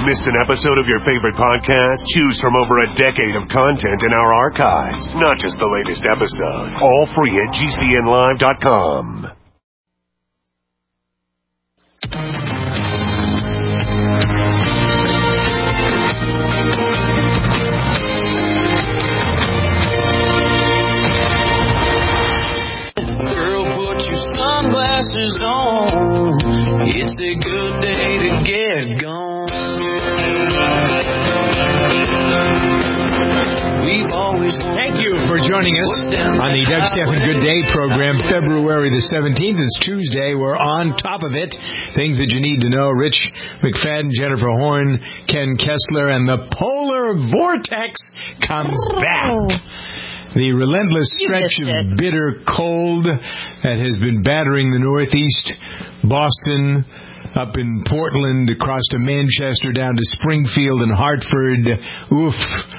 Missed an episode of your favorite podcast? Choose from over a decade of content in our archives. Not just the latest episode. All free at GCNlive.com. Girl, put your sunglasses on. It's a good day to get gone. Thank you for joining us on the Doug Stephan Good Day program, February the 17th. It's Tuesday. We're on top of it. Things that you need to know. Rich McFadden, Jennifer Horn, Ken Kessler, and the polar vortex comes back. The relentless stretch of bitter cold that has been battering the Northeast, Boston, up in Portland, across to Manchester, down to Springfield and Hartford. Oof.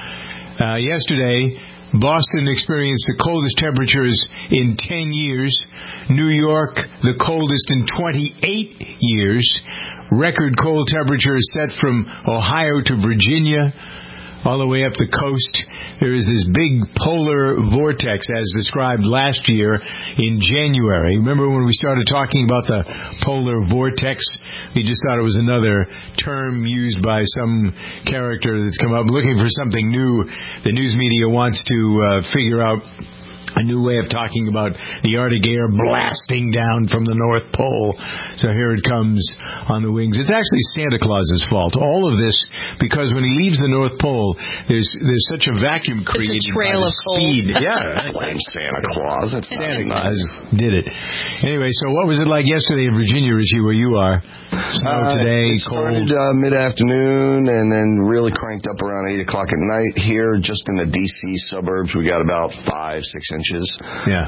Yesterday, Boston experienced the coldest temperatures in 10 years. New York, the coldest in 28 years. Record cold temperatures set from Ohio to Virginia, all the way up the coast. There is this big polar vortex, as described last year in January. Remember when we started talking about the polar vortex? We just thought it was another term used by some character that's come up looking for something new. The news media wants to figure out a new way of talking about the Arctic air blasting down from the North Pole. So here it comes on the wings. It's actually Santa Claus's fault. All of this because when he leaves the North Pole, there's such a vacuum created it's a trail by the of cold. speed. Yeah, blame Santa Claus. That's Santa Claus did it. Anyway, so what was it like yesterday in Virginia, Richie, where you are? Snow today, it started cold. mid-afternoon and then really cranked up around 8 o'clock at night. Here, just in the D.C. suburbs, we got about 5-6 inches. Yeah.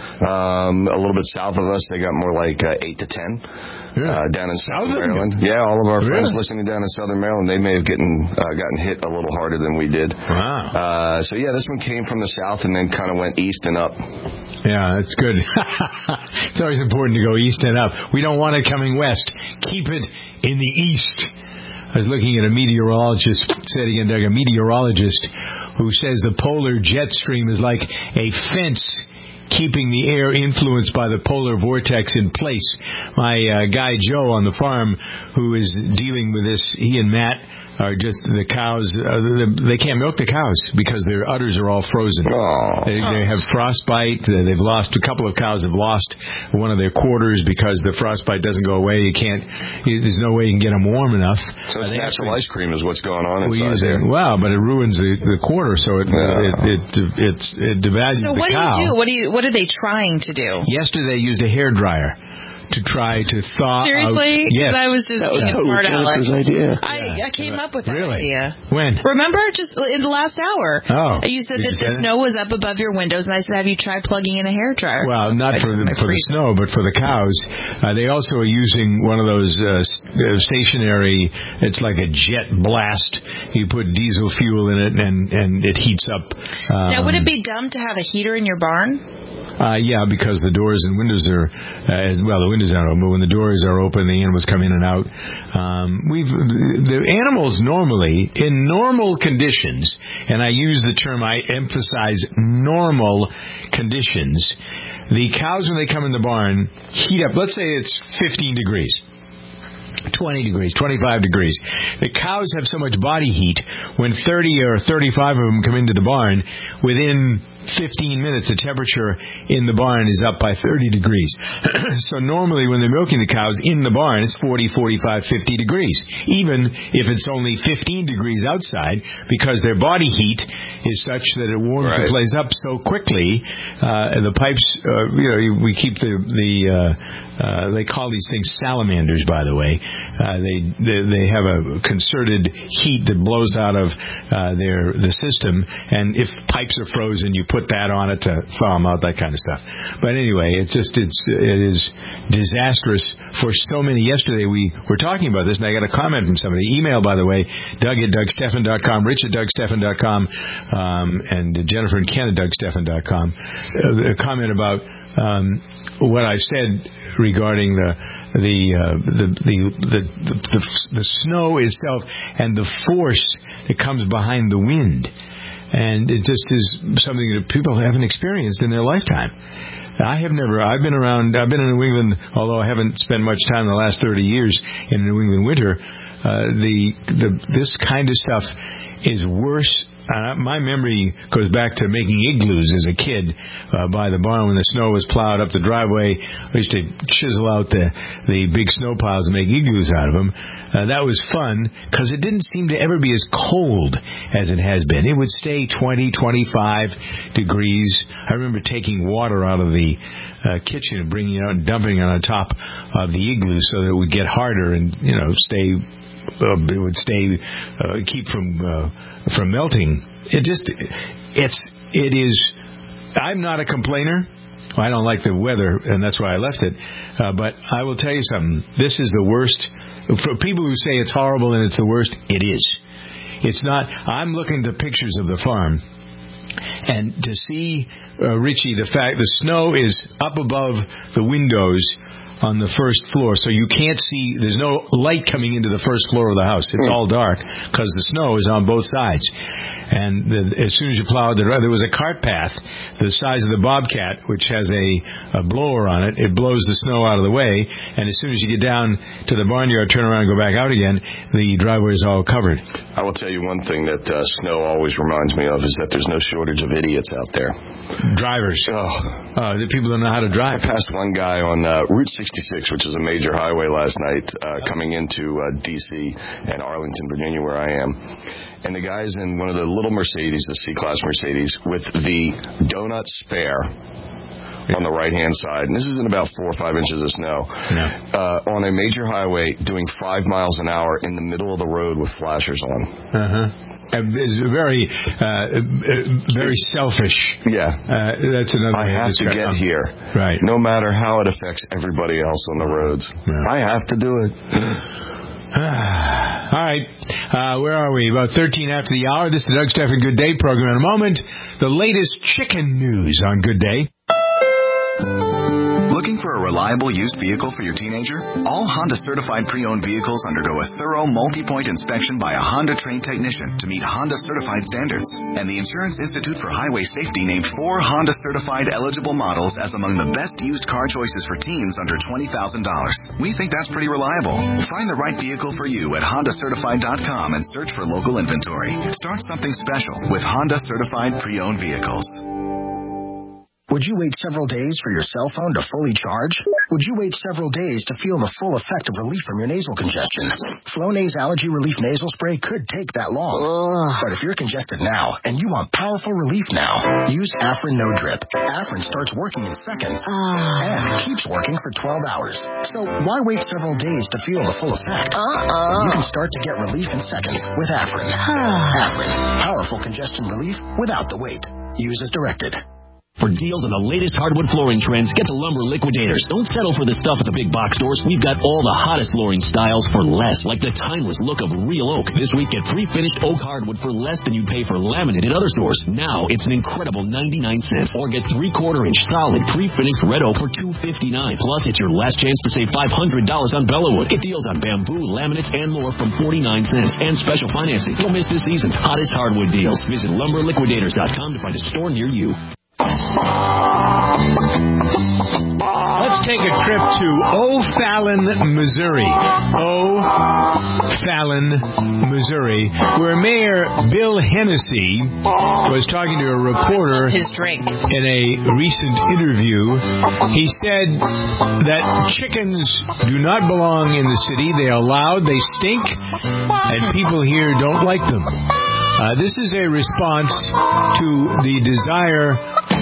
A little bit south of us, they got more like 8 to 10. Down in Southern Maryland. Yeah, all of our friends listening down in Southern Maryland, they may have gotten hit a little harder than we did. Wow. So yeah, this one came from the south and then kind of went east and up. Yeah, that's good. It's always important to go east and up. We don't want it coming west. Keep it in the east. I was looking at a meteorologist, said again, Doug, a meteorologist who says the polar jet stream is like a fence keeping the air influenced by the polar vortex in place. My guy Joe on the farm, who is dealing with this, he and Matt are just the cows. They can't milk the cows because their udders are all frozen. They have frostbite. They've lost a couple of cows. Have lost one of their quarters because the frostbite doesn't go away. There's no way you can get them warm enough. So it's natural ice cream is what's going on inside there. Wow, but it ruins the quarter, so it devalues the cow. So what do you do? What are they trying to do? Yesterday, they used a hairdryer to try to thaw Seriously? out. Yes. I was just that was totally Jennifer's idea. I came up with that idea. When? Remember, just in the last hour. Oh. You said that the snow was up above your windows, and I said, have you tried plugging in a hairdryer? Well, not for the snow, but for the cows. They also are using one of those stationary, it's like a jet blast. You put diesel fuel in it, and it heats up. Now, would it be dumb to have a heater in your barn? Yeah, because the doors and windows are, the windows aren't open, but when the doors are open, the animals come in and out. The animals normally, in normal conditions, and I use the term, I emphasize normal conditions, the cows, when they come in the barn, heat up. Let's say it's 15 degrees. 20 degrees, 25 degrees. The cows have so much body heat, when 30 or 35 of them come into the barn, within 15 minutes, the temperature in the barn is up by 30 degrees. So normally when they're milking the cows in the barn, it's 40, 45, 50 degrees, even if it's only 15 degrees outside, because their body heat is such that it warms the place up so quickly. The pipes, we keep they call these things salamanders, by the way. They have a concerted heat that blows out of the system, and if pipes are frozen, you put that on it to thaw them out, that kind of stuff. But anyway, it is disastrous for so many. Yesterday we were talking about this, and I got a comment from somebody. Email, by the way, Doug@DougStephan.com, Rich@DougStephan.com. and Jennifer and Ken at DougStephan.com, a comment about what I said regarding the snow itself and the force that comes behind the wind. And it just is something that people haven't experienced in their lifetime. I've been in New England, although I haven't spent much time in the last 30 years in New England winter. This kind of stuff is worse. My memory goes back to making igloos as a kid by the barn when the snow was plowed up the driveway. We used to chisel out the big snow piles and make igloos out of them. That was fun because it didn't seem to ever be as cold as it has been. It would stay 20, 25 degrees. I remember taking water out of the kitchen and bringing it out and dumping it on top of the igloo so that it would get harder and, stay... it would stay, keep from melting. I'm not a complainer. I don't like the weather, and that's why I left it. But I will tell you something. This is the worst. For people who say it's horrible and it's the worst, it is. It's not. I'm looking at the pictures of the farm, and to see, Richie, the fact the snow is up above the windows on the first floor, so you can't see, there's no light coming into the first floor of the house. It's all dark because the snow is on both sides. And as soon as you plowed there was a cart path the size of the Bobcat, which has a blower on it. It blows the snow out of the way, and as soon as you get down to the barnyard, turn around and go back out again, the driveway is all covered. I will tell you one thing that snow always reminds me of is that there's no shortage of idiots out there. Drivers. The people don't know how to drive. I passed one guy on Route 66, which is a major highway last night, coming into D.C. and Arlington, Virginia, where I am. And the guy's in one of the little Mercedes, the C-Class Mercedes, with the donut spare on the right-hand side. And this is in about 4 or 5 inches of snow. Yeah. On a major highway doing 5 miles an hour in the middle of the road with flashers on. It's very, very selfish. Yeah. That's another I have to get here. Right. No matter how it affects everybody else on the roads. Yeah. I have to do it. All right. Where are we? About 13 after the hour. This is the Doug Stephan Good Day program. In a moment, the latest chicken news on Good Day. Looking for a reliable used vehicle for your teenager? All Honda certified pre-owned vehicles undergo a thorough multi-point inspection by a Honda trained technician to meet Honda certified standards. And the Insurance Institute for Highway Safety named 4 Honda certified eligible models as among the best used car choices for teens under $20,000. We think that's pretty reliable. Find the right vehicle for you at HondaCertified.com and search for local inventory. Start something special with Honda certified pre-owned vehicles. Would you wait several days for your cell phone to fully charge? Would you wait several days to feel the full effect of relief from your nasal congestion? Flonase Allergy Relief Nasal Spray could take that long. But if you're congested now and you want powerful relief now, use Afrin No Drip. Afrin starts working in seconds and keeps working for 12 hours. So why wait several days to feel the full effect? You can start to get relief in seconds with Afrin. Afrin, powerful congestion relief without the wait. Use as directed. For deals on the latest hardwood flooring trends, get to Lumber Liquidators. Don't settle for the stuff at the big box stores. We've got all the hottest flooring styles for less, like the timeless look of real oak. This week, get pre-finished oak hardwood for less than you'd pay for laminate at other stores. Now, it's an incredible 99 cents. Or get 3/4-inch solid pre-finished red oak for $2.59. Plus, it's your last chance to save $500 on Bellawood. Get deals on bamboo, laminates, and more from 49 cents. And special financing. Don't miss this season's hottest hardwood deals. Visit LumberLiquidators.com to find a store near you. Let's take a trip to O'Fallon, Missouri. O'Fallon, Missouri, where Mayor Bill Hennessy was talking to a reporter his drink. In a recent interview. He said that chickens do not belong in the city. They are loud, they stink, and people here don't like them. This is a response to the desire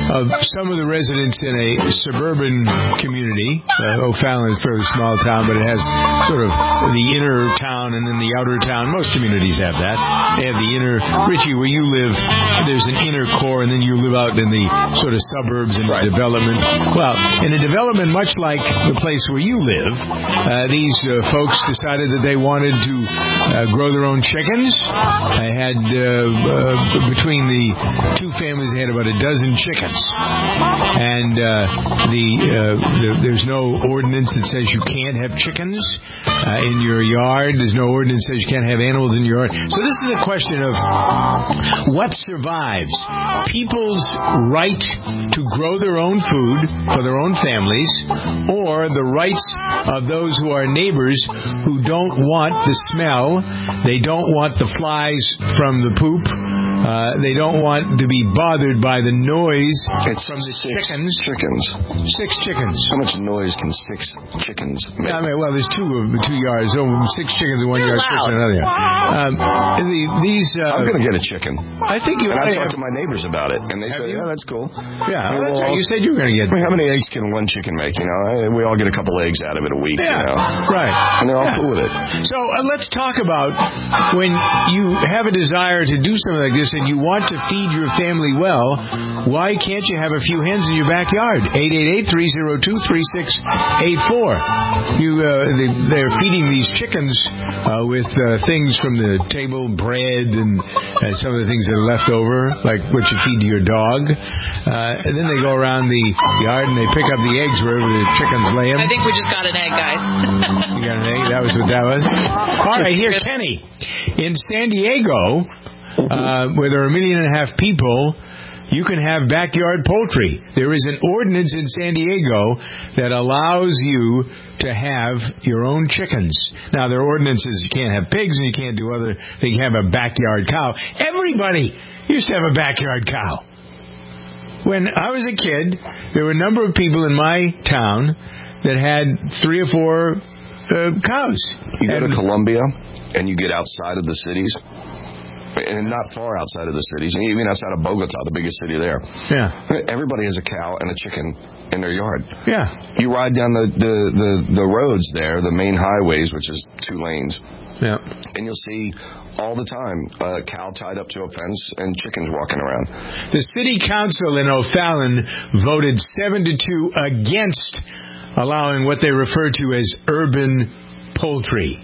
of some of the residents in a suburban community. O'Fallon is a fairly small town, but it has sort of the inner town and then the outer town. Most communities have that. They have the inner, Richie, where you live, there's an inner core, and then you live out in the sort of suburbs and development. Well, in a development much like the place where you live, these folks decided that they wanted to grow their own chickens. I had, between the two families, they had about a dozen chickens. And there's no ordinance that says you can't have chickens in your yard. There's no ordinance that says you can't have animals in your yard. So this is a question of what survives. People's right to grow their own food for their own families, or the rights of those who are neighbors who don't want the smell, they don't want the flies from the poop, they don't want to be bothered by the noise from the chickens. 6 chickens. How much noise can 6 chickens make? I mean, well, there's 2 yards. So 6 chickens in 1 yard, 6 in another yard. I'm going to get a chicken. I think you. And I talked to my neighbors about it, and they said, "Yeah, that's cool." Yeah, you said you were going to get. I mean, how many eggs can one chicken make? You know, we all get a couple eggs out of it a week. Yeah, you know? Right. And they're all cool with it. So let's talk about when you have a desire to do something like this and you want to feed your family well. Why can't you have a few hens in your backyard? 888-302-3684. They're feeding these chickens with things from the table, bread, and some of the things that are left over, like what you feed to your dog. And then they go around the yard and they pick up the eggs wherever the chickens lay them. I think we just got an egg, guys. You got an egg? That was what that was? All right, here, Kenny. In San Diego, where there are 1.5 million people, you can have backyard poultry. There is an ordinance in San Diego that allows you to have your own chickens. Now, there are ordinances you can't have pigs and you can't do other. You can have a backyard cow. Everybody used to have a backyard cow. When I was a kid, there were a number of people in my town that had 3 or 4 cows. You go to Columbia and you get outside of the cities. And not far outside of the cities, even outside of Bogota, the biggest city there. Yeah. Everybody has a cow and a chicken in their yard. Yeah. You ride down the roads there, the main highways, which is 2 lanes. Yeah. And you'll see all the time a cow tied up to a fence and chickens walking around. The city council in O'Fallon voted 7-2 against allowing what they refer to as urban poultry.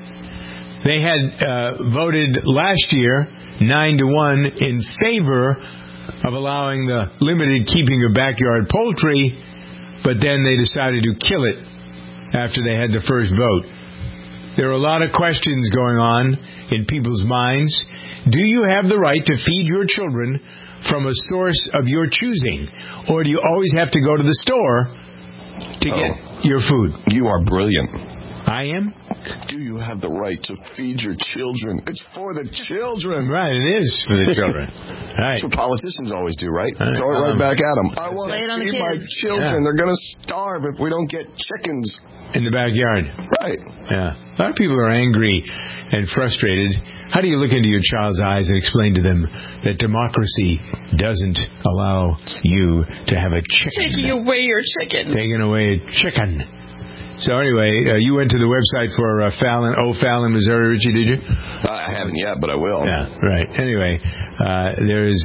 They had voted last year 9-1 in favor of allowing the limited keeping of backyard poultry, but then they decided to kill it after they had the first vote. There are a lot of questions going on in people's minds. Do you have the right to feed your children from a source of your choosing, or do you always have to go to the store to get your food? You are brilliant. I am? Do you have the right to feed your children? It's for the children. Right, it is for the children. Right. That's what politicians always do, right? Throw it right back at them. I want to feed my children. Yeah. They're going to starve if we don't get chickens. In the backyard. Right. Yeah. A lot of people are angry and frustrated. How do you look into your child's eyes and explain to them that democracy doesn't allow you to have a chicken? Taking away your chicken. Taking away a chicken. So anyway, you went to the website for O'Fallon, Missouri, Richie, did you? I haven't yet, but I will. Yeah, right. Anyway, there's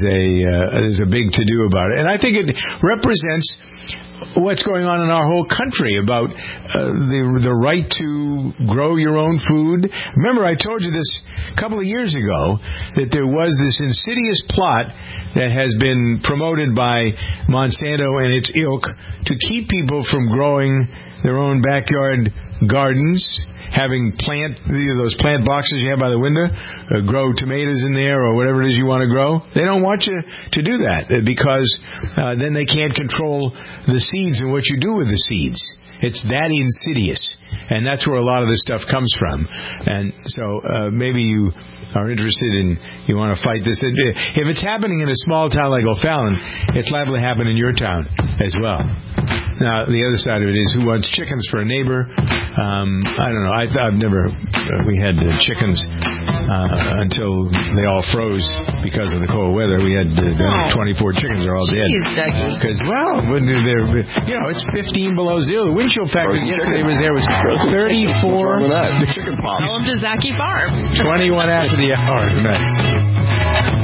a big to-do about it. And I think it represents what's going on in our whole country about the right to grow your own food. Remember, I told you this a couple of years ago, that there was this insidious plot that has been promoted by Monsanto and its ilk to keep people from growing their own backyard gardens, having those plant boxes you have by the window, grow tomatoes in there or whatever it is you want to grow. They don't want you to do that because then they can't control the seeds and what you do with the seeds. It's that insidious. And that's where a lot of this stuff comes from. And so maybe you are interested in, you want to fight this. If it's happening in a small town like O'Fallon, it's liable to happen in your town as well. Now, the other side of it is, who wants chickens for a neighbor? I don't know. I've never, we had chickens until they all froze because of the cold weather. We had 24 chickens are all dead. Because, it's 15 below zero. The wind chill factor yesterday was 34. Chicken pops. Tell them to Zaki Farms. 21 after the hour. Nice.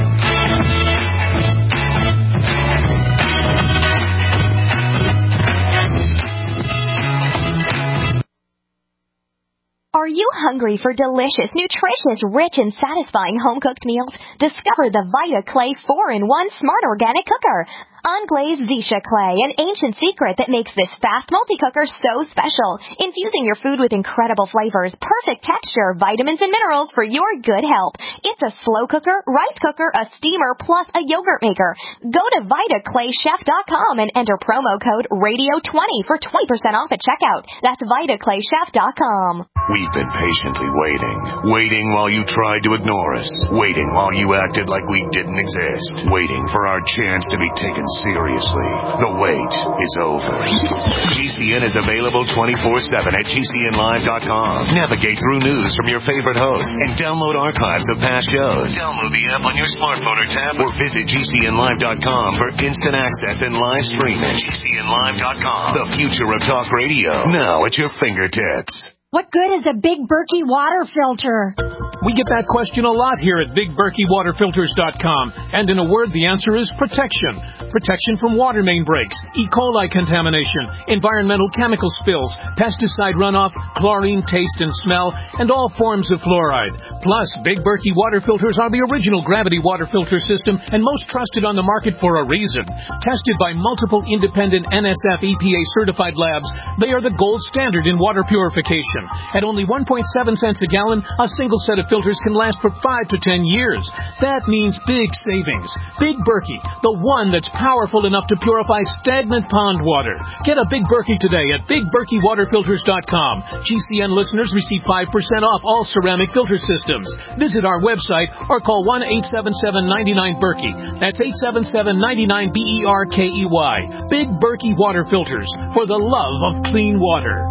Are you hungry for delicious, nutritious, rich, and satisfying home-cooked meals? Discover the Vita Clay 4-in-1 Smart Organic Cooker. Unglazed Zisha clay, an ancient secret that makes this fast multi-cooker so special. Infusing your food with incredible flavors, perfect texture, vitamins, and minerals for your good health. It's a slow cooker, rice cooker, a steamer, plus a yogurt maker. Go to VitaClayChef.com and enter promo code RADIO20 for 20% off at checkout. That's VitaClayChef.com. We've been patiently waiting while you tried to ignore us, waiting while you acted like we didn't exist, waiting for our chance to be taken seriously. The wait is over. GCN is available 24/7 at GCNlive.com. Navigate through news from your favorite hosts and download archives of past shows. Download the app on your smartphone or tablet or visit GCNlive.com for instant access and live streaming. GCNlive.com, the future of talk radio, now at your fingertips. What good is a Big Berkey water filter? We get that question a lot here at BigBerkeyWaterFilters.com. And in a word, the answer is protection. Protection from water main breaks, E. coli contamination, environmental chemical spills, pesticide runoff, chlorine taste and smell, and all forms of fluoride. Plus, Big Berkey water filters are the original gravity water filter system and most trusted on the market for a reason. Tested by multiple independent NSF EPA certified labs, they are the gold standard in water purification. At only 1.7 cents a gallon, a single set of filters can last for 5 to 10 years. That means big savings. Big Berkey, the one that's powerful enough to purify stagnant pond water. Get a Big Berkey today at BigBerkeyWaterFilters.com. GCN listeners receive 5% off all ceramic filter systems. Visit our website or call 1-877-99-BERKEY. That's 877-99-BERKEY. Big Berkey Water Filters, for the love of clean water.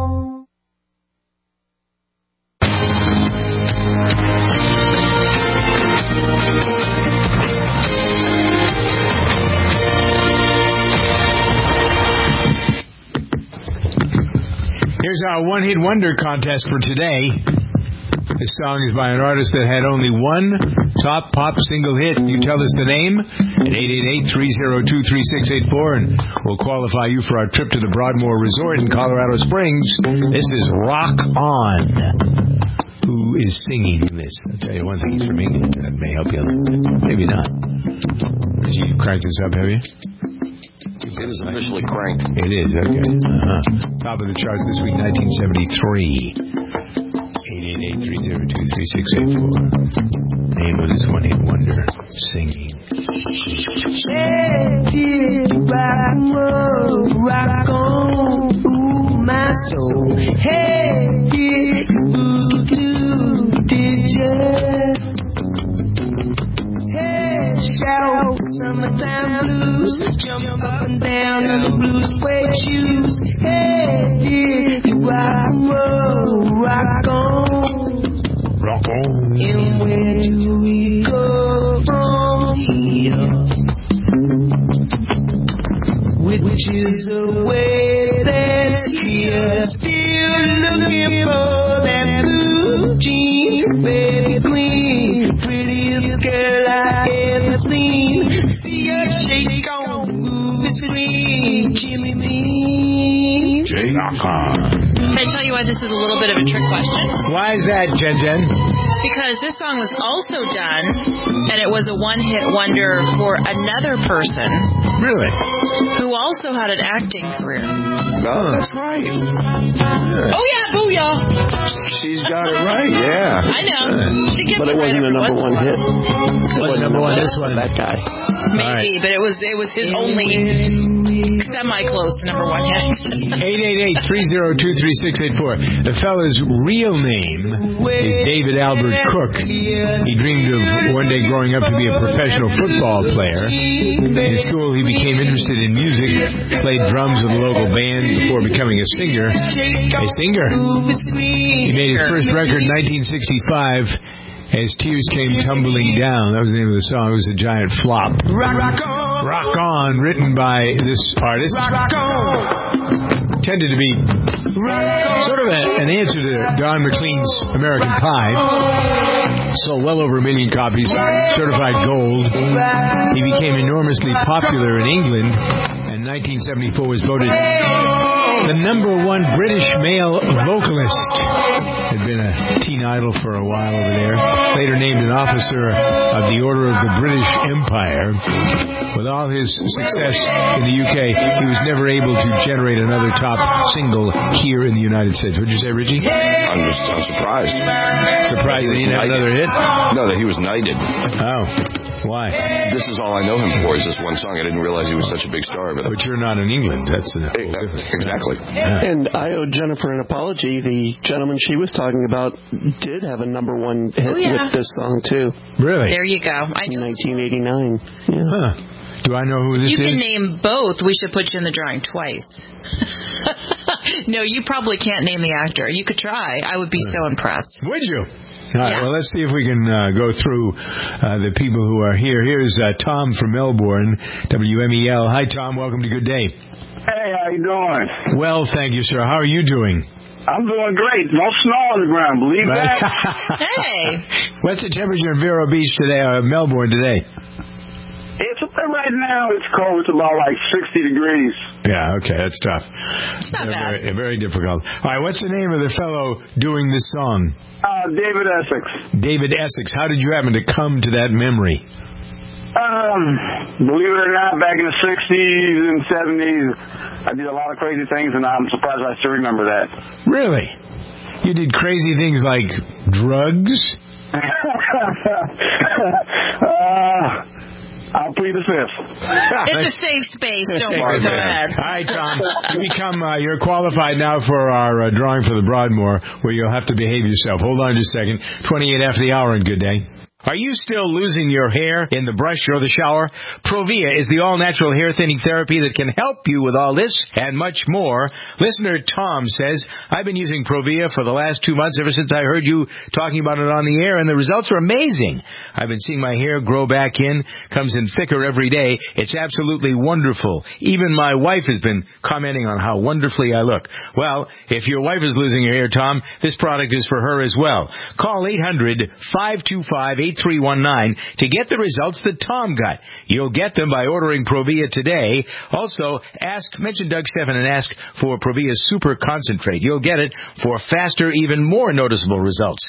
Here's our one-hit wonder contest for today. This song is by an artist that had only one top pop single hit. You tell us the name at 888-302-3684, and we'll qualify you for our trip to the Broadmoor Resort in Colorado Springs. This is Rock On. Who is singing this? I'll tell you one thing, he's from England. That may help you. Maybe not. Did you crank this up, have you? It is officially cranked. It is, okay. Top of the charts this week, 1973. 888-302-3684. Name of this one-hit wonder, singing. Rock on, ooh, my soul. Hey, did you? Hey, shout summertime blues, jump up and down in the blue suede shoes. Hey, did you rock on? Rock on. And where do we go from here? Which is the way that's here? Still looking for that blue jean, baby queen, prettiest girl I ever seen. See her shake on the screen, Jimmy Bean. Can I tell you why this is a little bit of a trick question? Why is that, Jen? Because this song was also done, and it was a one-hit wonder for another person. Really? Who also had an acting career. Oh, that's right. Yeah. Oh, yeah, booyah. She's got it right, yeah. I know. She gets but it wasn't a number one hit. It wasn't number one hit for that guy. Maybe, but it was his only semi-close to number one hit. 888-302-3684. The fellow's real name is David Albert Cook. He dreamed of one day growing up to be a professional football player. In school, he became interested in music, played drums with a local band before becoming a singer. He made his first record in 1965. As Tears Came Tumbling Down. That was the name of the song. It was a giant flop. Rock On, written by this artist. Tended to be sort of an answer to Don McLean's American Pie. Sold well over 1 million copies, certified gold. He became enormously popular in England, and 1974 was voted the #1 British male vocalist. Had been a teen idol for a while over there. Later named an officer of the Order of the British Empire. With all his success in the UK, he was never able to generate another top single here in the United States. What'd you say, Richie? I'm surprised. Surprised that he didn't have another hit? No, that he was knighted. Oh. Why? This is all I know him for, is this one song. I didn't realize he was such a big star. But you're not in England. That's the whole difference. Exactly. Yeah. And I owe Jennifer an apology. The gentleman she was talking about did have a #1 hit with this song, too. Really? There you go. I know. 1989. Yeah. Huh. Do I know who this is? You can name both. We should put you in the drawing twice. No, you probably can't name the actor. You could try. I would be so impressed. Would you? All right, well, let's see if we can go through the people who are here. Here's Tom from Melbourne, WMEL. Hi, Tom. Welcome to Good Day. Hey, how you doing? Well, thank you, sir. How are you doing? I'm doing great. No snow on the ground. Believe that? Hey. What's the temperature in Vero Beach today, Melbourne today? It's right now. It's cold. It's about like 60 degrees. Yeah, okay, that's tough. It's not bad. Very, very difficult. All right, what's the name of the fellow doing this song? David Essex. David Essex. How did you happen to come to that memory? Believe it or not, back in the 60s and 70s, I did a lot of crazy things, and I'm surprised I still remember that. Really? You did crazy things like drugs? I'll plead the fifth. It's a safe space. Don't worry. Go ahead. All right, Tom. You're qualified now for our drawing for the Broadmoor, where you'll have to behave yourself. Hold on just a second. 28 after the hour, and Good Day. Are you still losing your hair in the brush or the shower? Provia is the all-natural hair thinning therapy that can help you with all this and much more. Listener Tom says, I've been using Provia for the last 2 months ever since I heard you talking about it on the air, and the results are amazing. I've been seeing my hair grow back in, comes in thicker every day. It's absolutely wonderful. Even my wife has been commenting on how wonderfully I look. Well, if your wife is losing her hair, Tom, this product is for her as well. Call 800-525-8319 to get the results that Tom got. You'll get them by ordering Provia today. Also, mention Doug Stephan and ask for Provia Super Concentrate. You'll get it for faster, even more noticeable results.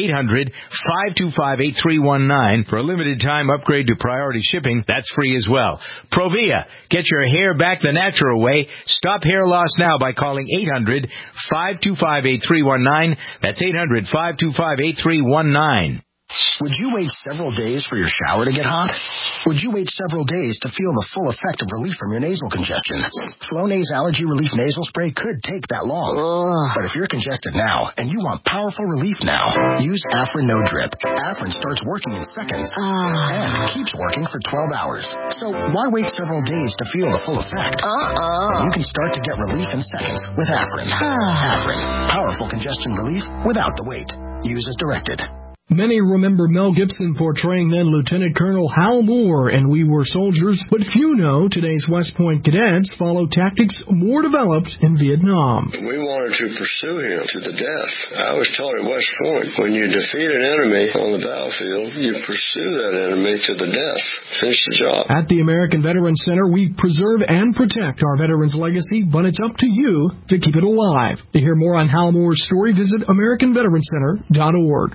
800-525-8319. For a limited time, upgrade to priority shipping. That's free as well. Provia. Get your hair back the natural way. Stop hair loss now by calling 800-525-8319. That's 800-525-8319. Would you wait several days for your shower to get hot? Would you wait several days to feel the full effect of relief from your nasal congestion? Flonase Allergy Relief Nasal Spray could take that long. But if you're congested now and you want powerful relief now, use Afrin No Drip. Afrin starts working in seconds and keeps working for 12 hours. So why wait several days to feel the full effect? You can start to get relief in seconds with Afrin. Afrin. Powerful congestion relief without the wait. Use as directed. Many remember Mel Gibson portraying then Lieutenant Colonel Hal Moore in We Were Soldiers, but few know today's West Point cadets follow tactics more developed in Vietnam. We wanted to pursue him to the death. I was taught at West Point, when you defeat an enemy on the battlefield, you pursue that enemy to the death. Finish the job. At the American Veterans Center, we preserve and protect our veterans' legacy, but it's up to you to keep it alive. To hear more on Hal Moore's story, visit AmericanVeteranCenter.org.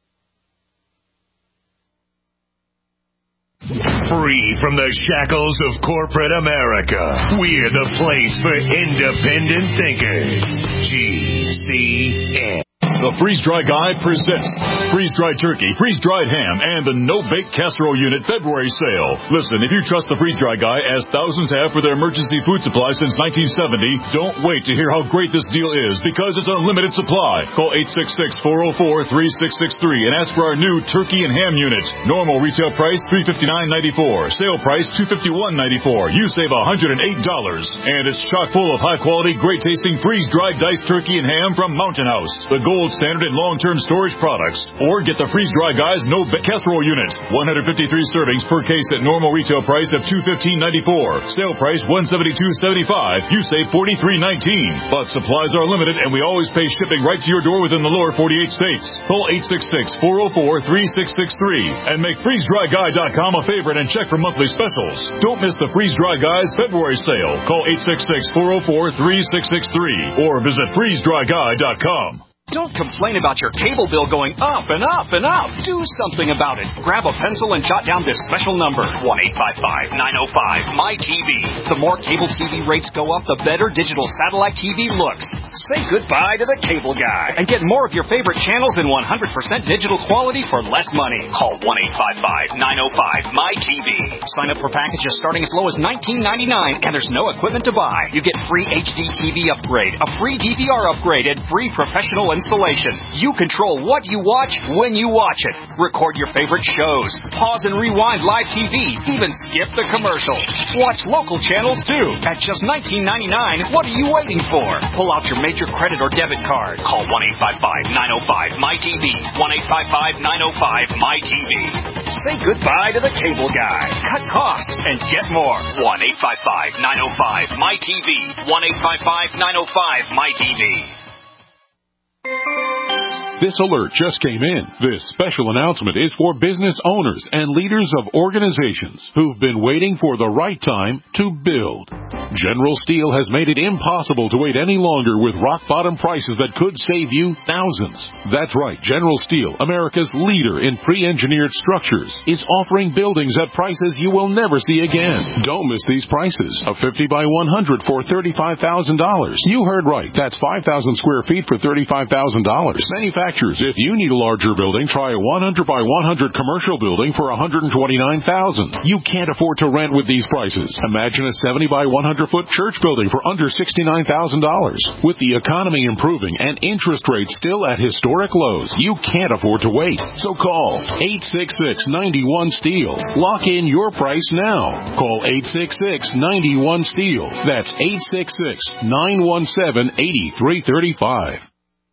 Free from the shackles of corporate America, we're the place for independent thinkers. GCN. The Freeze-Dry Guy presents freeze-dried turkey, freeze-dried ham, and the no-bake casserole unit February sale. Listen, if you trust the Freeze-Dry Guy, as thousands have for their emergency food supply since 1970, don't wait to hear how great this deal is, because it's unlimited supply. Call 866-404-3663 and ask for our new turkey and ham unit. Normal retail price $359.94. Sale price $251.94. You save $108. And it's chock full of high-quality, great-tasting freeze-dried diced turkey and ham from Mountain House, the gold standard and long-term storage products. Or get the Freeze-Dry Guy's no-bake casserole unit. 153 servings per case at normal retail price of $215.94. Sale price $172.75. You save $43.19. But supplies are limited, and we always pay shipping right to your door within the lower 48 states. Call 866-404-3663 and make FreezeDryGuy.com a favorite and check for monthly specials. Don't miss the Freeze-Dry Guy's February sale. Call 866-404-3663 or visit FreezeDryGuy.com. Don't complain about your cable bill going up and up and up. Do something about it. Grab a pencil and jot down this special number, 1-855-905-MY-TV. The more cable TV rates go up, the better digital satellite TV looks. Say goodbye to the cable guy and get more of your favorite channels in 100% digital quality for less money. Call 1-855-905-MY-TV. Sign up for packages starting as low as $19.99, and there's no equipment to buy. You get free HD TV upgrade, a free DVR upgrade, and free professional installation. You control what you watch when you watch it. Record your favorite shows. Pause and rewind live TV. Even skip the commercials. Watch local channels too. At just $19.99, what are you waiting for? Pull out your major credit or debit card. Call 1-855-905-MY-TV. 1-855-905-MY-TV. Say goodbye to the cable guy. Cut costs and get more. 1-855-905-MY-TV. 1-855-905-MY-TV. This alert just came in. This special announcement is for business owners and leaders of organizations who've been waiting for the right time to build. General Steel has made it impossible to wait any longer with rock-bottom prices that could save you thousands. That's right. General Steel, America's leader in pre-engineered structures, is offering buildings at prices you will never see again. Don't miss these prices. A 50 by 100 for $35,000. You heard right. That's 5,000 square feet for $35,000. Manufacturers, if you need a larger building, try a 100 by 100 commercial building for $129,000. You can't afford to rent with these prices. Imagine a 70 by 100 foot church building for under $69,000. With the economy improving and interest rates still at historic lows, you can't afford to wait. So call 866-91-STEEL. Lock in your price now. Call 866-91-STEEL. That's 866-917-8335.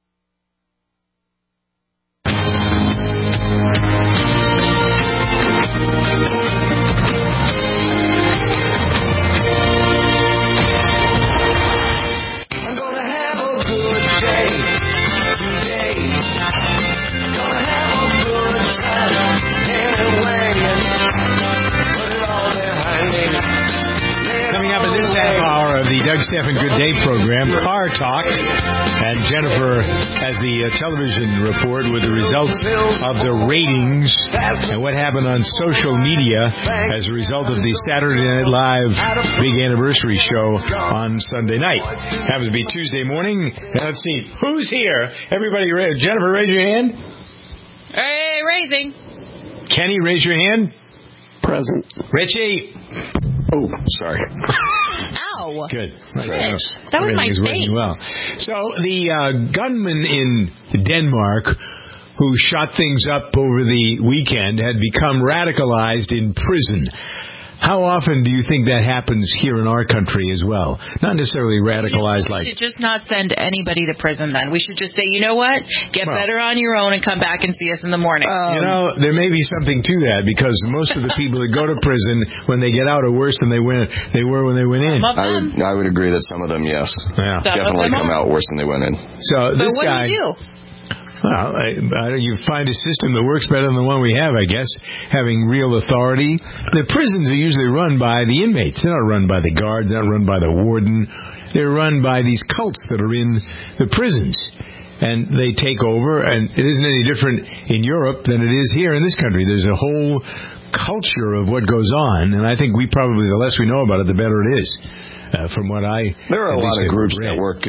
Doug Stephan Good Day program, Car Talk, and Jennifer has the television report with the results of the ratings and what happened on social media as a result of the Saturday Night Live big anniversary show on Sunday night. Happens to be Tuesday morning. Let's see, who's here? Everybody, Jennifer, raise your hand. Hey, raising. Kenny, raise your hand. Present. Richie. Oh, sorry. Ow. Good. That was my face. Well. So the gunman in Denmark who shot things up over the weekend had become radicalized in prison. How often do you think that happens here in our country as well? Not necessarily radicalized like... We should just not send anybody to prison then. We should just say, you know what? Get better on your own and come back and see us in the morning. There may be something to that because most of the people that go to prison when they get out are worse than they were when they went in. I would agree that some of them, yes. Yeah. Definitely come out worse than they went in. So this what guy... do you do? Well, you find a system that works better than the one we have, I guess, having real authority. The prisons are usually run by the inmates. They're not run by the guards, they're not run by the warden. They're run by these cults that are in the prisons. And they take over, and it isn't any different in Europe than it is here in this country. There's a whole culture of what goes on, and I think the less we know about it, the better it is. From what there are a lot of groups that work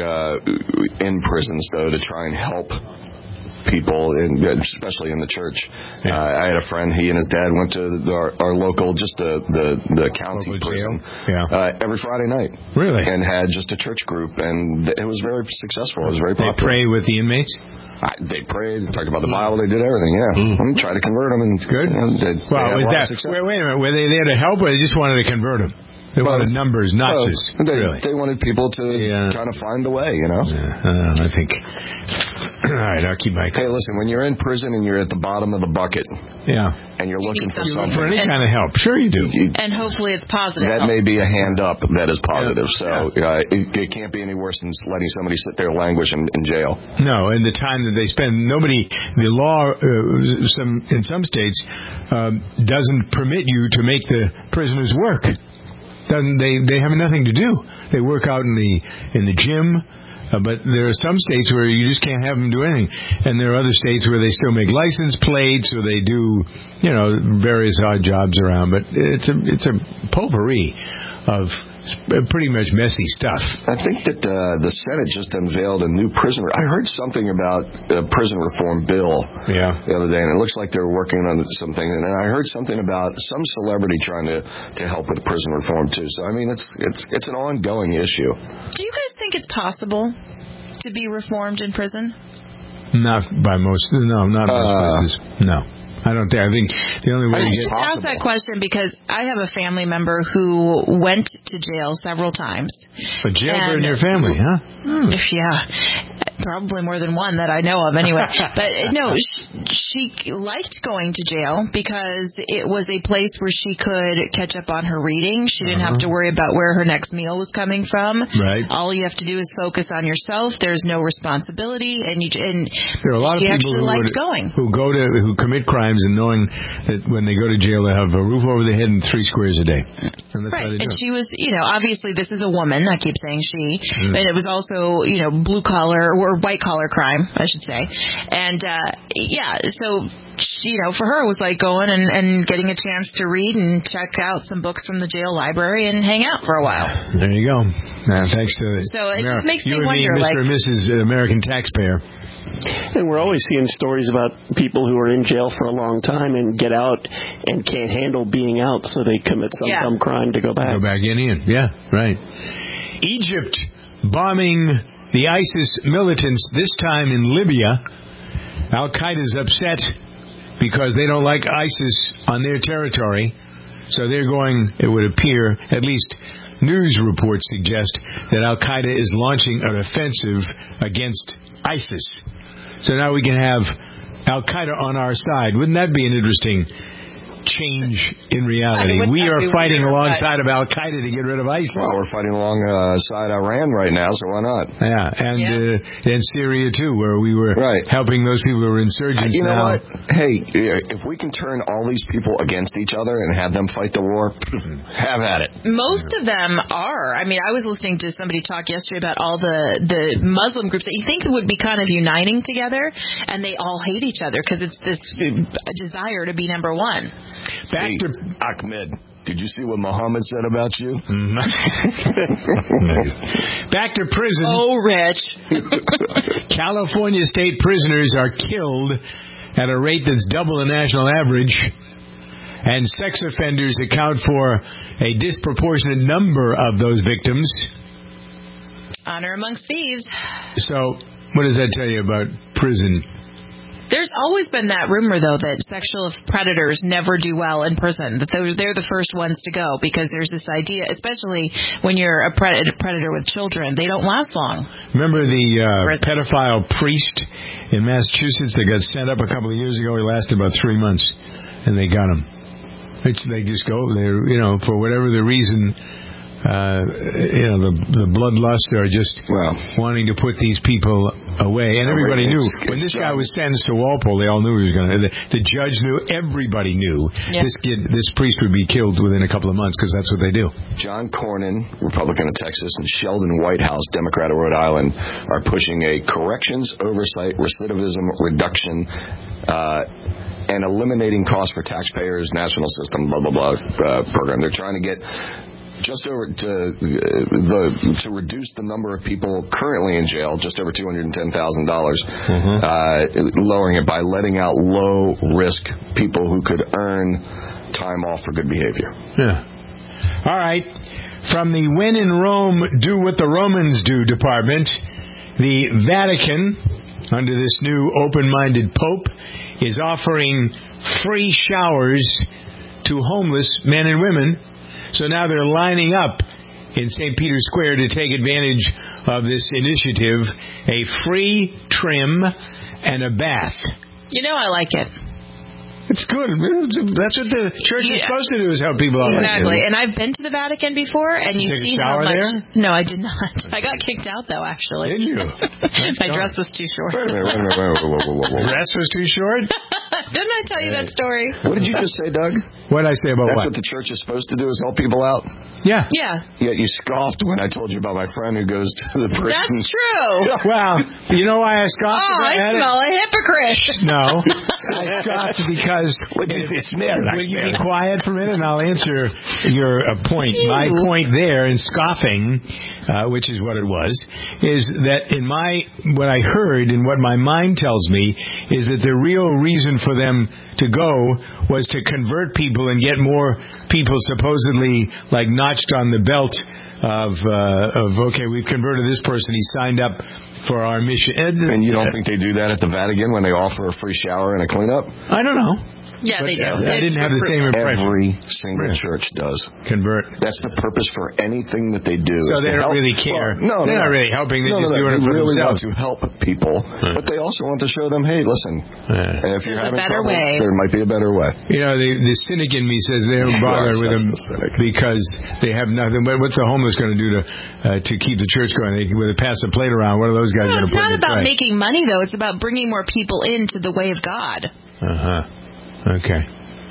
in prisons, though, to try and help people, especially in the church. Yeah. I had a friend, he and his dad went to our local, just the county prison every Friday night. Really? And had just a church group, and it was very successful. It was very popular. They pray with the inmates? They prayed, talked about the Bible, they did everything, yeah. I mean, tried to convert them, and it's good. Was that, wait a minute, were they there to help, or they just wanted to convert them? They wanted numbers, not just... They wanted people to kind of find the way, you know? I think... All right, I'll keep my... Hey, listen, when you're in prison and you're at the bottom of the bucket, and you're looking for something... For any kind of help. Sure you do. And hopefully it's positive. That may be a hand up that is positive. So it can't be any worse than letting somebody sit there languish in jail. No, and the time that they spend, the law in some states doesn't permit you to make the prisoners work. They have nothing to do. They work out in the gym. But there are some states where you just can't have them do anything. And there are other states where they still make license plates or they do, various odd jobs around. But it's a potpourri of pretty much messy stuff. I think that the Senate just unveiled a new prison... I heard something about a prison reform bill the other day, and it looks like they're working on something. And I heard something about some celebrity trying to help with prison reform, too. So, I mean, it's an ongoing issue. Do you guys think it's possible to be reformed in prison? Not by most... No, not most places. No. I don't think. I think the only way I just asked that question because I have a family member who went to jail several times. A jailbird in your family, huh? Yeah. Probably more than one that I know of anyway. But no, she liked going to jail because it was a place where she could catch up on her reading. She didn't have to worry about where her next meal was coming from. Right. All you have to do is focus on yourself. There's no responsibility, and there are a lot of people who commit crimes and knowing that when they go to jail they have a roof over their head and 3 squares a day. And that's right. And she was, obviously this is a woman. I keep saying she, and it was also, blue collar or white collar crime, I should say. And so for her it was like going and getting a chance to read and check out some books from the jail library and hang out for a while. There you go. Thanks to it just makes me wonder, Mr. and Mrs. American taxpayer. And we're always seeing stories about people who are in jail for a long time and get out and can't handle being out, so they commit some dumb crime to go back. Go back in. Yeah, right. Egypt bombing the ISIS militants, this time in Libya. Al-Qaeda's upset because they don't like ISIS on their territory. So they're going, it would appear, at least news reports suggest, that Al-Qaeda is launching an offensive against ISIS. So now we can have Al-Qaeda on our side. Wouldn't that be an interesting change in reality? We are fighting alongside of Al-Qaeda to get rid of ISIS. Well, we're fighting alongside Iran right now, so why not? Yeah, and Syria, too, where we were helping those people who were insurgents. You know what? Hey, if we can turn all these people against each other and have them fight the war, have at it. Most of them are. I mean, I was listening to somebody talk yesterday about all the Muslim groups that you think would be kind of uniting together, and they all hate each other because it's this desire to be number one. Back to Ahmed. Did you see what Muhammad said about you? Back to prison. Oh, Rich. California state prisoners are killed at a rate that's double the national average, and sex offenders account for a disproportionate number of those victims. Honor amongst thieves. So, what does that tell you about prison? There's always been that rumor, though, that sexual predators never do well in prison, that they're the first ones to go, because there's this idea, especially when you're a predator with children, they don't last long. Remember the pedophile priest in Massachusetts that got sent up a couple of years ago? He lasted about 3 months, and they got him. They just go there, for whatever the reason. The bloodlust are just wanting to put these people away. And everybody knew. When this guy was sentenced to Walpole, they all knew he was going to. The judge knew. Everybody knew this priest would be killed within a couple of months because that's what they do. John Cornyn, Republican of Texas, and Sheldon Whitehouse, Democrat of Rhode Island, are pushing a corrections oversight recidivism reduction and eliminating costs for taxpayers, national system, blah, blah, blah program. They're trying to get just over to reduce the number of people currently in jail, just over $210,000, lowering it by letting out low-risk people who could earn time off for good behavior. Yeah. All right. From the When in Rome, Do What the Romans Do department, the Vatican, under this new open-minded Pope, is offering free showers to homeless men and women. So now they're lining up in St. Peter's Square to take advantage of this initiative, a free trim, and a bath. You know I like it. It's good. That's what the church is supposed to do, is help people out. Exactly. And I've been to the Vatican before, and you see how much... There? No, I did not. I got kicked out, though, actually. Did you? My dress was too short. Wait a minute. Dress was too short? Didn't I tell you that story? What did you just say, Doug? What did I say about That's what the church is supposed to do, is help people out? Yeah. Yeah. Yet you scoffed when I told you about my friend who goes to the prison. That's true. Well, you know why I scoffed about I smell a hypocrite. No. I scoffed because... What does this smell like? Will you be quiet for a minute and I'll answer your point. My point there in scoffing, which is what it was, is that what I heard and what my mind tells me is that the real reason for them to go was to convert people and get more people supposedly like notched on the belt of okay, we've converted this person, he signed up for our mission. And you don't think they do that at the Vatican when they offer a free shower and a cleanup? I don't know. Yeah, they do. I didn't have the same impression. Every single church does. Convert. That's the purpose for anything that they do. So they don't really care. Well, they're not really helping. They're just doing it for really themselves. Want to help people, but they also want to show them, hey, listen, and if you're having trouble, there might be a better way. You know, the cynic in me says they don't bother with them because they have nothing. But what's the homeless going to do to keep the church going? When they pass the plate around, what are those guys going to put in the tray? It's not about making money, though. It's about bringing more people into the way of God. Okay.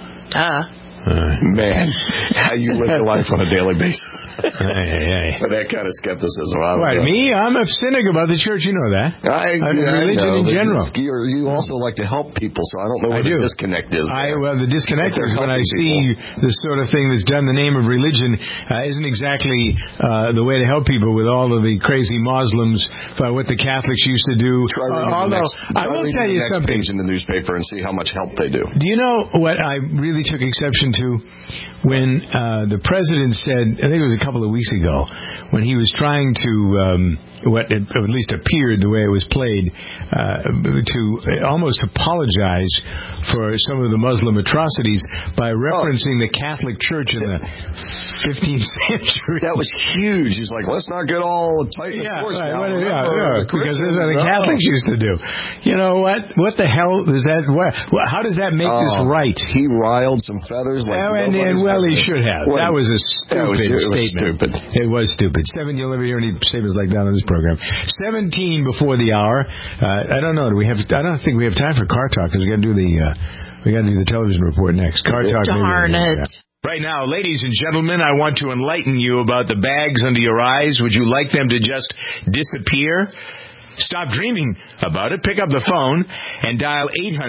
Man, how you live your life on a daily basis. With that kind of skepticism. What, me? I'm a cynic about the church, you know that. Religion in general. You also like to help people, so I don't know what the disconnect is. The disconnect is when I see the sort of thing that's done in the name of religion isn't exactly the way to help people with all of the crazy Muslims, what the Catholics used to do. Although, I will tell you something. Page in the newspaper and see how much help they do. Do you know what I really took exception to? When the president said, I think it was a couple of weeks ago, when he was trying to, what at least appeared the way it was played, to almost apologize for some of the Muslim atrocities by referencing the Catholic Church in the 15th century. That was huge. He's like, let's not get all tight in the force now. Because that's what the Catholics used to do. You know what? What the hell is that? How does that make this right? He riled some feathers like well, he should have. That was a stupid statement. It was stupid. You'll never hear any statements like that on this program. 17 before the hour. I don't know. I don't think we have time for Car Talk because we got to do the television report next. Car Talk. Darn it. Right now, ladies and gentlemen, I want to enlighten you about the bags under your eyes. Would you like them to just disappear? Stop dreaming about it. Pick up the phone and dial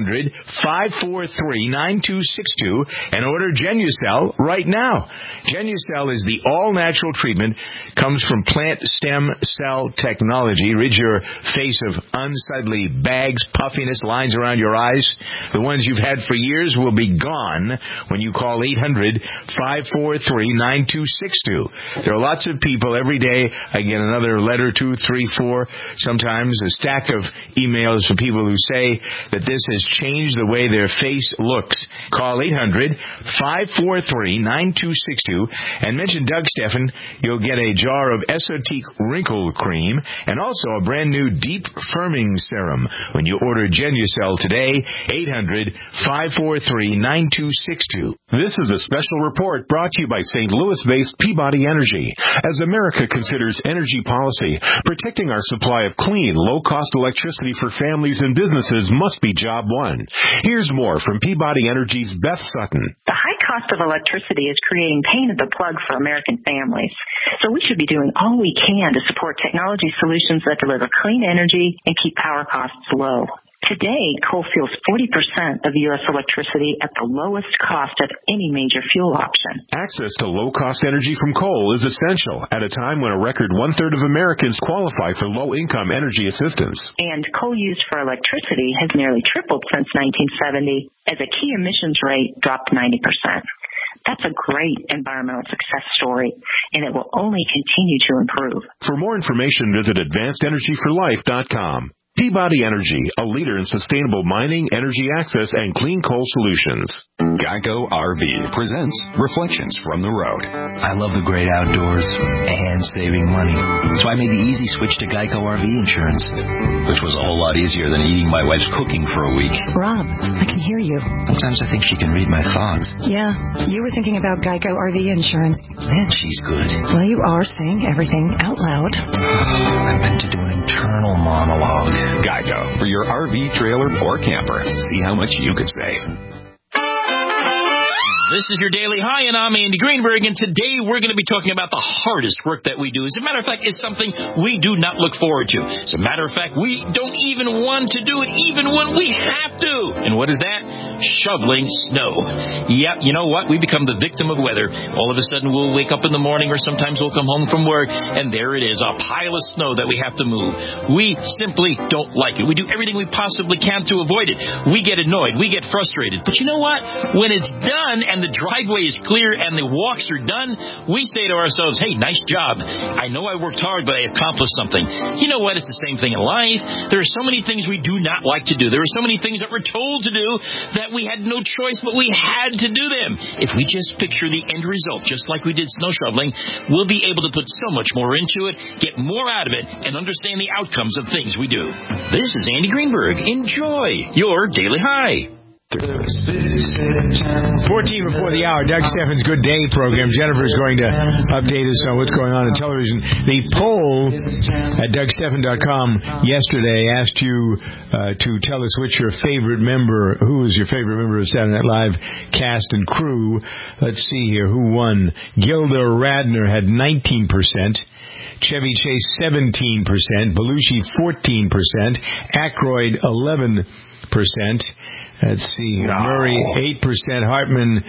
800-543-9262 and order Genucel right now. Genucel is the all-natural treatment, comes from plant stem cell technology. Rid your face of unsightly bags, puffiness, lines around your eyes. The ones you've had for years will be gone when you call 800-543-9262. There are lots of people every day. I get another letter, 2, 3, 4, sometimes a stack of emails from people who say that this has changed the way their face looks. Call 800-543-9262 and mention Doug Steffen. You'll get a jar of Esotique Wrinkle Cream and also a brand new Deep Firming Serum when you order Genucel today. 800-543-9262. This is a special report brought to you by St. Louis-based Peabody Energy. As America considers energy policy, protecting our supply of clean, low-cost electricity for families and businesses must be job one. Here's more from Peabody Energy's Beth Sutton. The high cost of electricity is creating pain at the plug for American families. So we should be doing all we can to support technology solutions that deliver clean energy and keep power costs low. Today, coal fuels 40% of U.S. electricity at the lowest cost of any major fuel option. Access to low-cost energy from coal is essential at a time when a record one-third of Americans qualify for low-income energy assistance. And coal used for electricity has nearly tripled since 1970 as a key emissions rate dropped 90%. That's a great environmental success story, and it will only continue to improve. For more information, visit AdvancedEnergyForLife.com. Peabody Energy, a leader in sustainable mining, energy access, and clean coal solutions. Geico RV presents Reflections from the Road. I love the great outdoors and saving money, so I made the easy switch to Geico RV insurance. which was a whole lot easier than eating my wife's cooking for a week. Rob, I can hear you. Sometimes I think she can read my thoughts. Yeah, you were thinking about Geico RV insurance. Man, she's good. Well, you are saying everything out loud. I meant to do an internal monologue. Geico, for your RV, trailer, or camper. See how much you could save. This is your Daily High, and I'm Andy Greenberg, and today we're going to be talking about the hardest work that we do. As a matter of fact, it's something we do not look forward to. As a matter of fact, we don't even want to do it, even when we have to. And what is that? Shoveling snow. Yeah, you know what? We become the victim of weather. All of a sudden, we'll wake up in the morning, or sometimes we'll come home from work, and there it is, a pile of snow that we have to move. We simply don't like it. We do everything we possibly can to avoid it. We get annoyed. We get frustrated. But you know what? When it's done and the driveway is clear and the walks are done, we say to ourselves, hey, nice job. I know I worked hard, but I accomplished something. You know what? It's the same thing in life. There are so many things we do not like to do. There are so many things that we're told to do that we had no choice, but we had to do them. If we just picture the end result, just like we did snow shoveling, we'll be able to put so much more into it, get more out of it, and understand the outcomes of things we do. This is Andy Greenberg. Enjoy your Daily High. 14 before the hour, Doug Steffens' Good Day program. Jennifer's going to update us on what's going on in television. The poll at DougSteffen.com yesterday asked you to tell us who was your favorite member of Saturday Night Live cast and crew. Let's see here. Who won? Gilda Radner had 19%. Chevy Chase 17%. Belushi 14%. Aykroyd 11%. Let's see. No. Murray 8%, Hartman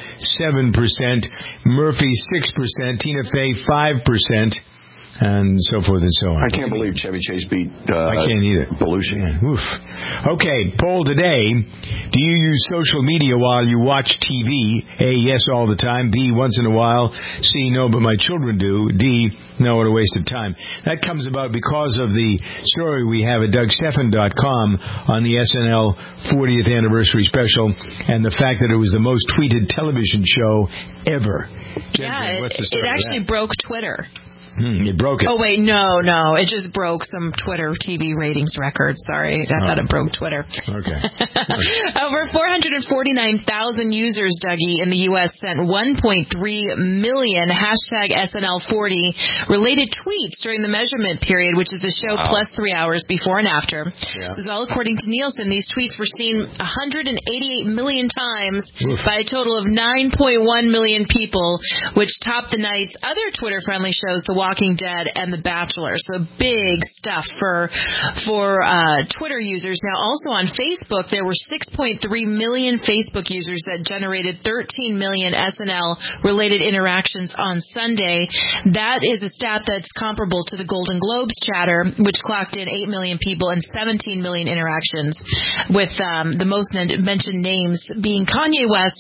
7%, Murphy 6%, Tina Fey 5%, and so forth and so on. I can't believe Chevy Chase beat I can't either. Belushi. Yeah. Oof. Okay, poll today. Do you use social media while you watch TV? A, yes, all the time. B, once in a while. C, no, but my children do. D, no, what a waste of time. That comes about because of the story we have at DougSteffen.com on the SNL 40th anniversary special and the fact that it was the most tweeted television show ever. Yeah, it actually broke Twitter. It broke it. Oh, wait, no. It just broke some Twitter TV ratings records. Sorry. I thought it broke Twitter. Okay. Over 449,000 users, Dougie, in the U.S. sent 1.3 million hashtag SNL40 related tweets during the measurement period, which is the show plus 3 hours before and after. Yeah. This is all according to Nielsen. These tweets were seen 188 million times by a total of 9.1 million people, which topped the night's other Twitter-friendly shows, The Walking Dead and The Bachelor. So big stuff for Twitter users. Now, also on Facebook, there were 6.3 million Facebook users that generated 13 million SNL-related interactions on Sunday. That is a stat that's comparable to the Golden Globes chatter, which clocked in 8 million people and 17 million interactions, with the most mentioned names being Kanye West,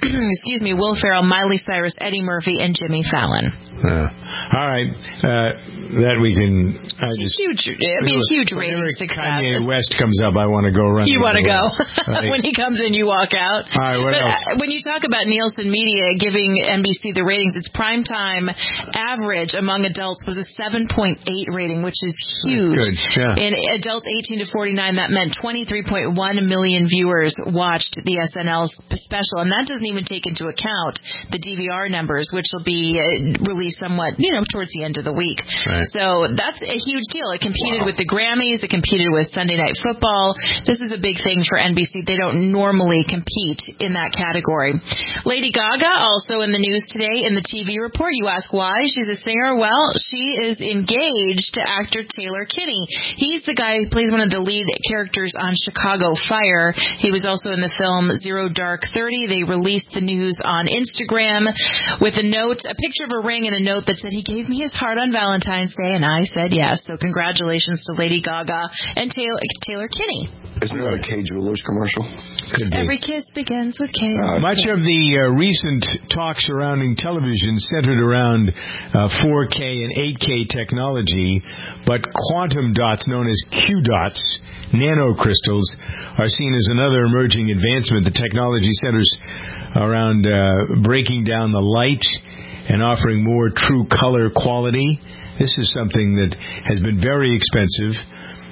Will Ferrell, Miley Cyrus, Eddie Murphy, and Jimmy Fallon. All right, that we can. Huge rating success. Kanye West comes up, I want to go run. You want to go when he comes in, you walk out. All right, what else? When you talk about Nielsen Media giving NBC the ratings, its primetime average among adults was a 7.8 rating, which is huge. Good. Yeah. In adults 18 to 49, that meant 23.1 million viewers watched the SNL special, and that doesn't even take into account the DVR numbers, which will be released somewhat, towards the end of the week. Right. So that's a huge deal. It competed with the Grammys. It competed with Sunday Night Football. This is a big thing for NBC. They don't normally compete in that category. Lady Gaga also in the news today in the TV report. You ask why? She's a singer. Well, she is engaged to actor Taylor Kinney. He's the guy who plays one of the lead characters on Chicago Fire. He was also in the film Zero Dark 30. They released the news on Instagram with a picture of a ring and a note that said he gave me his heart on Valentine's Day, and I said yes. So congratulations to Lady Gaga and Taylor Kinney. Isn't that a Kay Jewelers commercial? Could be. Every kiss begins with Kay. Much of the recent talk surrounding television centered around 4K and 8K technology, but quantum dots known as Q dots, nanocrystals, are seen as another emerging advancement. The technology centers around breaking down the light and offering more true color quality. This is something that has been very expensive.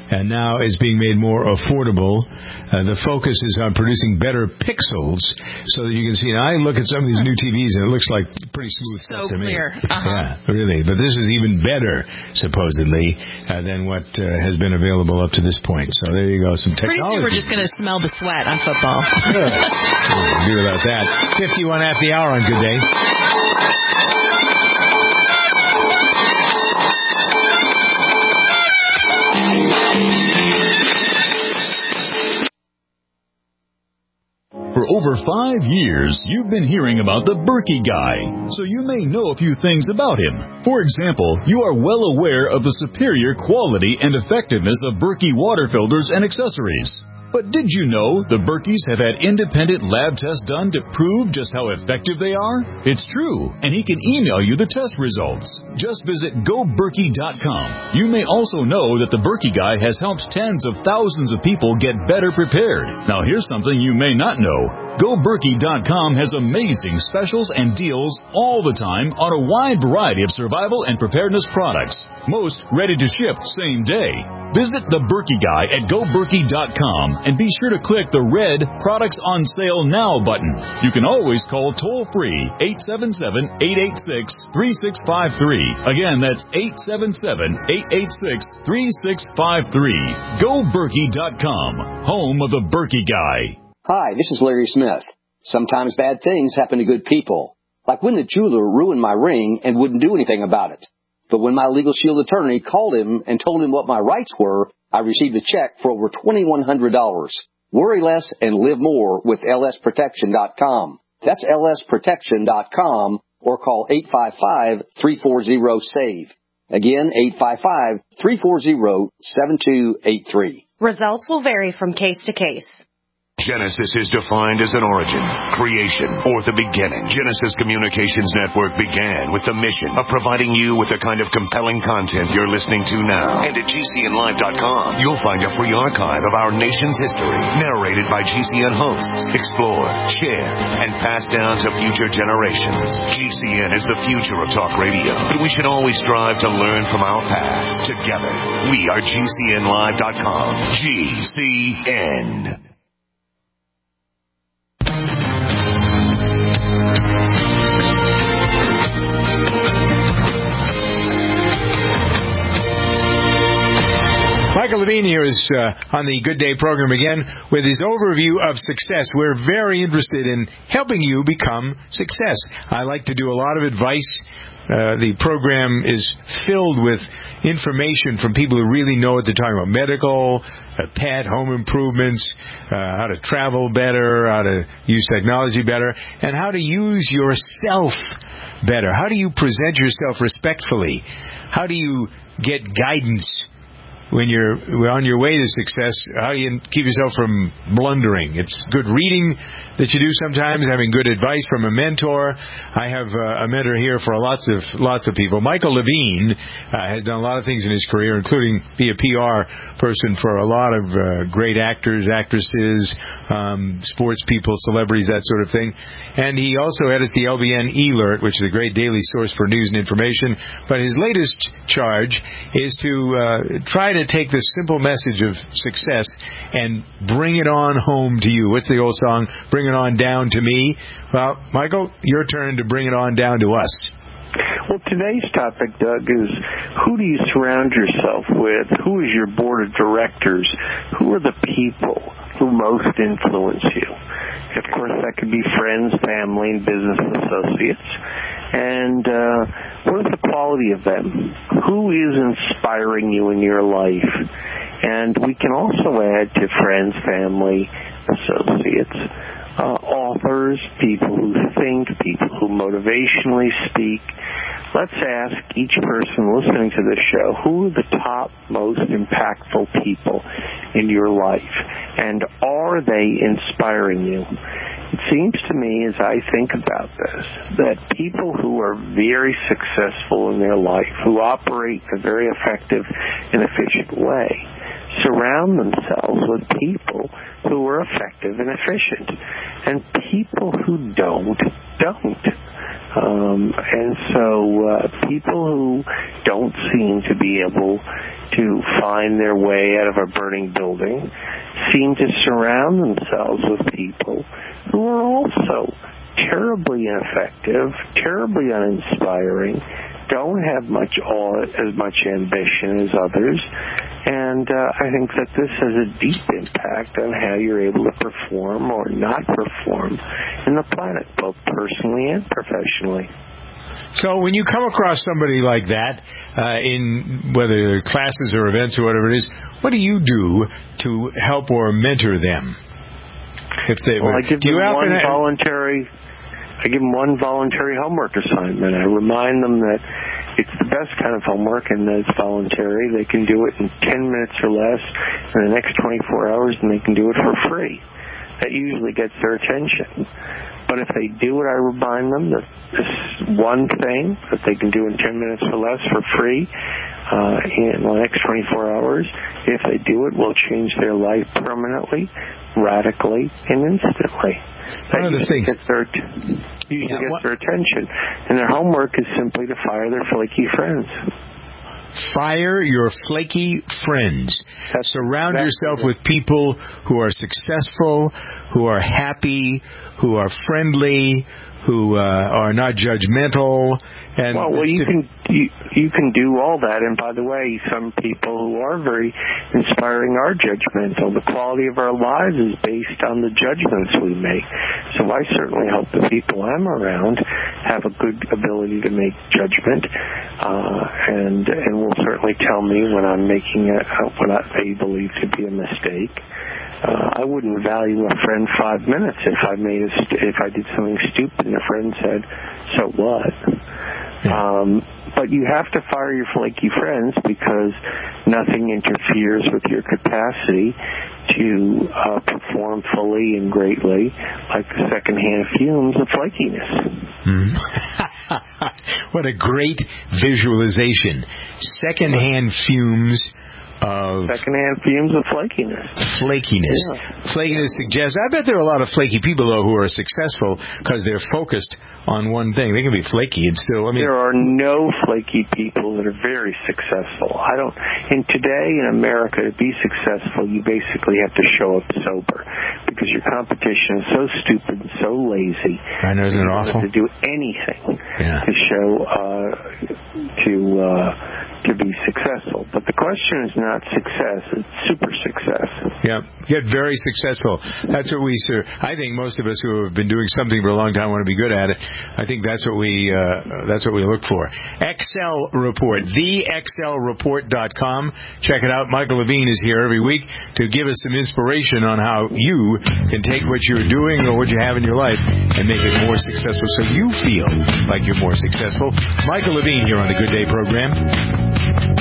and now is being made more affordable. The focus is on producing better pixels so that you can see. Now, I look at some of these new TVs, and it looks like pretty smooth stuff to me. So clear. Yeah, really. But this is even better, supposedly, than what has been available up to this point. So there you go, some technology. Pretty soon we're just going to smell the sweat on football. We'll do about that. 51 after the hour on Good Day. For over 5 years, you've been hearing about the Berkey Guy, so you may know a few things about him. For example, you are well aware of the superior quality and effectiveness of Berkey water filters and accessories. But did you know the Berkeys have had independent lab tests done to prove just how effective they are? It's true, and he can email you the test results. Just visit GoBerkey.com. You may also know that the Berkey Guy has helped tens of thousands of people get better prepared. Now here's something you may not know. GoBerkey.com has amazing specials and deals all the time on a wide variety of survival and preparedness products. Most ready to ship same day. Visit the Berkey Guy at GoBerkey.com and be sure to click the red Products on Sale Now button. You can always call toll-free 877-886-3653. Again, that's 877-886-3653. GoBerkey.com, home of the Berkey Guy. Hi, this is Larry Smith. Sometimes bad things happen to good people. Like when the jeweler ruined my ring and wouldn't do anything about it. But when my Legal Shield attorney called him and told him what my rights were, I received a check for over $2,100. Worry less and live more with lsprotection.com. That's lsprotection.com or call 855-340-SAVE. Again, 855-340-7283. Results will vary from case to case. Genesis is defined as an origin, creation, or the beginning. Genesis Communications Network began with the mission of providing you with the kind of compelling content you're listening to now. And at GCNlive.com, you'll find a free archive of our nation's history, narrated by GCN hosts, explored, shared, and passed down to future generations. GCN is the future of talk radio, but we should always strive to learn from our past. Together, we are GCNlive.com. GCN. Michael Levine here is on the Good Day program again with his overview of success. We're very interested in helping you become success. I like to do a lot of advice. The program is filled with information from people who really know what they're talking about. Medical, pet, home improvements, how to travel better, how to use technology better, and how to use yourself better. How do you present yourself respectfully? How do you get guidance when you're on your way to success? How do you keep yourself from blundering? It's good reading that you do sometimes, having good advice from a mentor. I have a mentor here for lots of people. Michael Levine has done a lot of things in his career, including be a PR person for a lot of great actors, actresses, sports people, celebrities, that sort of thing. And he also edits the LBN eAlert, which is a great daily source for news and information. But his latest charge is to try to take this simple message of success and bring it on home to you. What's the old song? Bring it on down to me. Well, Michael, your turn to bring it on down to us. Well, today's topic, Doug, is who do you surround yourself with? Who is your board of directors? Who are the people who most influence you? Of course, that could be friends, family, and business associates. And what is the quality of them? Who is inspiring you in your life? And we can also add to friends, family, associates, authors, people who think, people who motivationally speak. Let's ask each person listening to this show, who are the top most impactful people in your life? And are they inspiring you? It seems to me, as I think about this, that people who are very successful in their life, who operate in a very effective and efficient way, surround themselves with people who are effective and efficient. And people who don't. And so people who don't seem to be able to find their way out of a burning building seem to surround themselves with people who are also terribly ineffective, terribly uninspiring, don't have as much ambition as others, and I think that this has a deep impact on how you're able to perform or not perform in the planet, both personally and professionally. So when you come across somebody like that, in whether classes or events or whatever it is, what do you do to help or mentor them? If they I give them one voluntary homework assignment. I remind them that it's the best kind of homework and that it's voluntary. They can do it in 10 minutes or less in the next 24 hours, and they can do it for free. That usually gets their attention. But if they do it, I remind them that this one thing that they can do in 10 minutes or less for free in the next 24 hours, if they do it, will change their life permanently, radically, and instantly. That usually gets their attention. And their homework is simply to fire their flaky friends. Fire your flaky friends. Surround yourself with people who are successful, who are happy, who are friendly, who are not judgmental. And you can do all that. And by the way, some people who are very inspiring are judgmental. The quality of our lives is based on the judgments we make. So I certainly hope the people I'm around have a good ability to make judgment, and will certainly tell me when I'm making what they believe to be a mistake. I wouldn't value a friend 5 minutes if I did something stupid and a friend said, "So what?" But you have to fire your flaky friends because nothing interferes with your capacity to perform fully and greatly like the secondhand fumes of flakiness. What a great visualization. Secondhand fumes of flakiness. Yeah. Flakiness suggests, I bet there are a lot of flaky people, though, who are successful because they're focused on one thing. They can be flaky and still, there are no flaky people that are very successful. Today in America, to be successful, you basically have to show up sober because your competition is so stupid and so lazy. I know, isn't it awful? To do anything to show, to be successful. But the question is not success, it's super success. Yeah, get very successful. That's what I think most of us who have been doing something for a long time want to be good at it. I think that's what we look for. Excel Report, theexcelreport.com. Check it out. Michael Levine is here every week to give us some inspiration on how you can take what you're doing or what you have in your life and make it more successful so you feel like you're more successful. Michael Levine here on the Good Day program.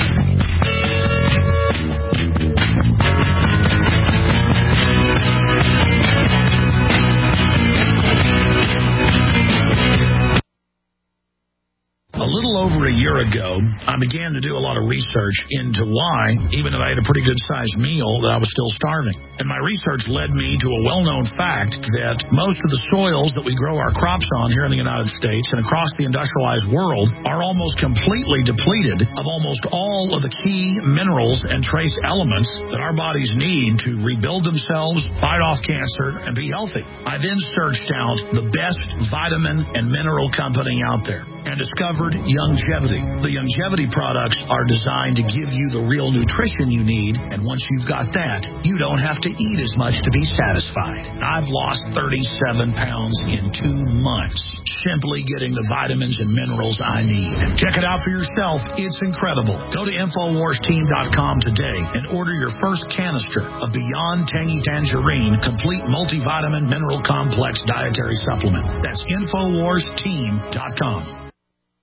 A little over a year ago, I began to do a lot of research into why, even though I had a pretty good-sized meal, that I was still starving. And my research led me to a well-known fact that most of the soils that we grow our crops on here in the United States and across the industrialized world are almost completely depleted of almost all of the key minerals and trace elements that our bodies need to rebuild themselves, fight off cancer, and be healthy. I then searched out the best vitamin and mineral company out there and discovered Youngevity. The Youngevity products are designed to give you the real nutrition you need, and once you've got that, you don't have to eat as much to be satisfied. I've lost 37 pounds in 2 months, simply getting the vitamins and minerals I need. Check it out for yourself. It's incredible. Go to InfoWarsTeam.com today and order your first canister of Beyond Tangy Tangerine Complete Multivitamin Mineral Complex Dietary Supplement. That's InfoWarsTeam.com.